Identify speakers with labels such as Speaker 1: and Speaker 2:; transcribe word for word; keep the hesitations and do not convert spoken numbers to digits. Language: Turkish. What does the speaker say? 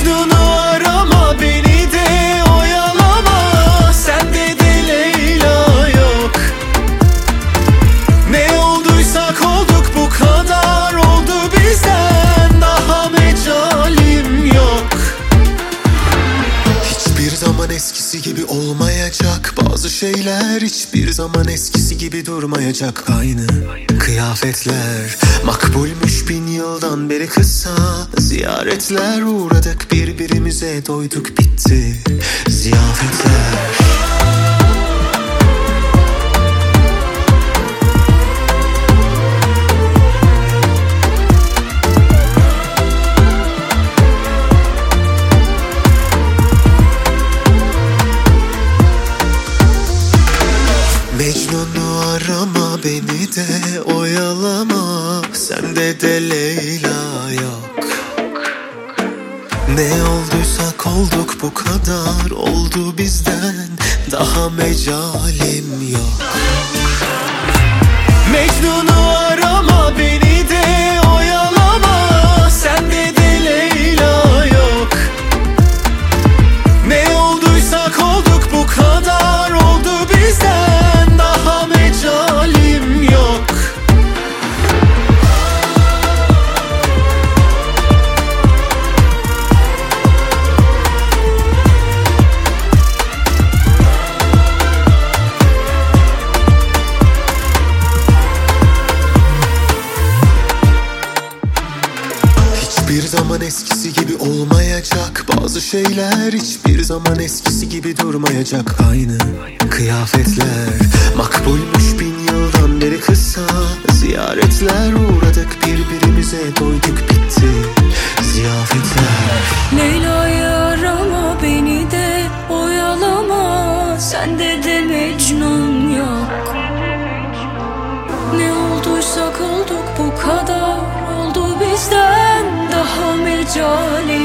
Speaker 1: Mecnun'u arama, beni de oyalama, sende de Leyla yok. Ne olduysak olduk, bu kadar oldu bizden, daha mecalim yok. Hiçbir zaman eskisi gibi olmayacak, bazı şeyler hiçbir zaman eskisi gibi durmayacak. Aynı kıyafetler makbulmuş bin yıldan beri, kısa ziyaretler, uğradık birbirimize, doyduk bitti ziyafetler. Mecnun'u arama, beni de oyalama, sende de Leyla yok. Ne olduysak olduk, bu kadar oldu bizden, daha mecalim yok. Mecnun'u arama, beni de oyalama, sende de Leyla yok. Ne olduysak olduk, bu kadar oldu bizden, daha mecalim yok. Hiçbir zaman eskisi gibi olmayacak, bazı şeyler hiçbir zaman eskisi gibi durmayacak. Aynı kıyafetler makbulmuş bin yıldan beri, kısa ziyaretler, uğradık birbirimize, doyduk bitti ziyafetler.
Speaker 2: Leyla'yı arama, beni de oyalama, sende de Mecnun yok. Ne olduysak olduk, bu kadar oldu bizden, daha mecalim